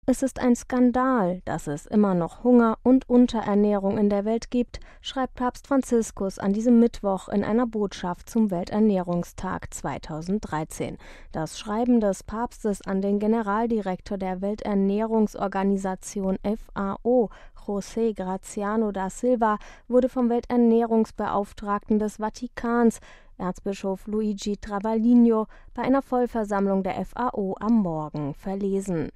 Es ist ein Skandal, dass es immer noch Hunger und Unterernährung in der Welt gibt, schreibt Papst Franziskus an diesem Mittwoch in einer Botschaft zum Welternährungstag 2013. Das Schreiben des Papstes an den Generaldirektor der Welternährungsorganisation FAO, José Graziano da Silva, wurde vom Welternährungsbeauftragten des Vatikans, Erzbischof Luigi Travaglino, bei einer Vollversammlung der FAO am Morgen verlesen.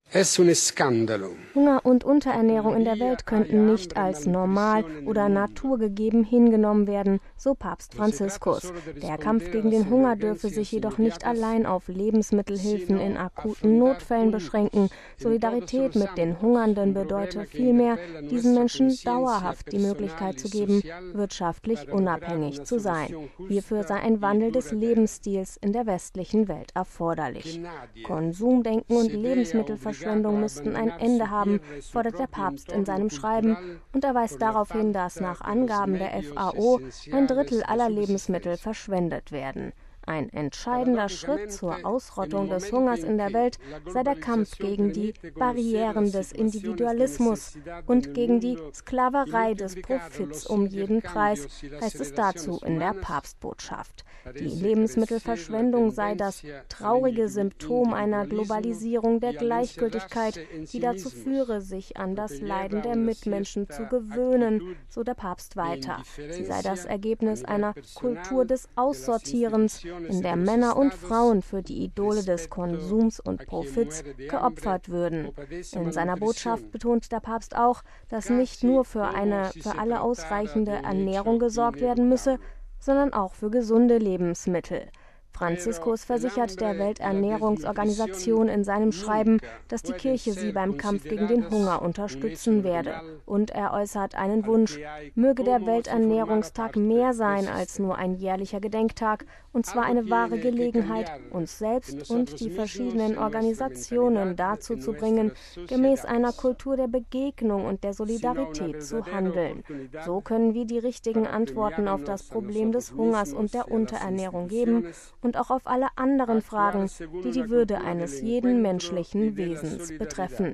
Hunger und Unterernährung in der Welt könnten nicht als normal oder naturgegeben hingenommen werden, so Papst Franziskus. Der Kampf gegen den Hunger dürfe sich jedoch nicht allein auf Lebensmittelhilfen in akuten Notfällen beschränken. Solidarität mit den Hungernden bedeutet vielmehr, diesen Menschen dauerhaft die Möglichkeit zu geben, wirtschaftlich unabhängig zu sein. Hierfür sei ein Wandel des Lebensstils in der westlichen Welt erforderlich. Konsumdenken und Lebensmittelverschwendung müssten ein Ende haben, fordert der Papst in seinem Schreiben, und er weist darauf hin, dass nach Angaben der FAO 1/3 aller Lebensmittel verschwendet werden. Ein entscheidender Schritt zur Ausrottung des Hungers in der Welt sei der Kampf gegen die Barrieren des Individualismus und gegen die Sklaverei des Profits um jeden Preis, heißt es dazu in der Papstbotschaft. Die Lebensmittelverschwendung sei das traurige Symptom einer Globalisierung der Gleichgültigkeit, die dazu führe, sich an das Leiden der Mitmenschen zu gewöhnen, so der Papst weiter. Sie sei das Ergebnis einer Kultur des Aussortierens, in der Männer und Frauen für die Idole des Konsums und Profits geopfert würden. In seiner Botschaft betont der Papst auch, dass nicht nur für eine für alle ausreichende Ernährung gesorgt werden müsse, sondern auch für gesunde Lebensmittel. Franziskus versichert der Welternährungsorganisation in seinem Schreiben, dass die Kirche sie beim Kampf gegen den Hunger unterstützen werde. Und er äußert einen Wunsch: Möge der Welternährungstag mehr sein als nur ein jährlicher Gedenktag, und zwar eine wahre Gelegenheit, uns selbst und die verschiedenen Organisationen dazu zu bringen, gemäß einer Kultur der Begegnung und der Solidarität zu handeln. So können wir die richtigen Antworten auf das Problem des Hungers und der Unterernährung geben und auch auf alle anderen Fragen, die die Würde eines jeden menschlichen Wesens betreffen.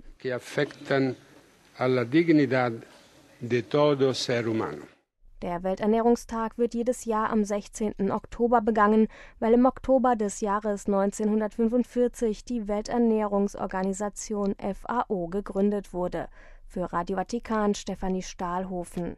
Der Welternährungstag wird jedes Jahr am 16. Oktober begangen, weil im Oktober des Jahres 1945 die Welternährungsorganisation FAO gegründet wurde. Für Radio Vatikan Stefanie Stahlhofen.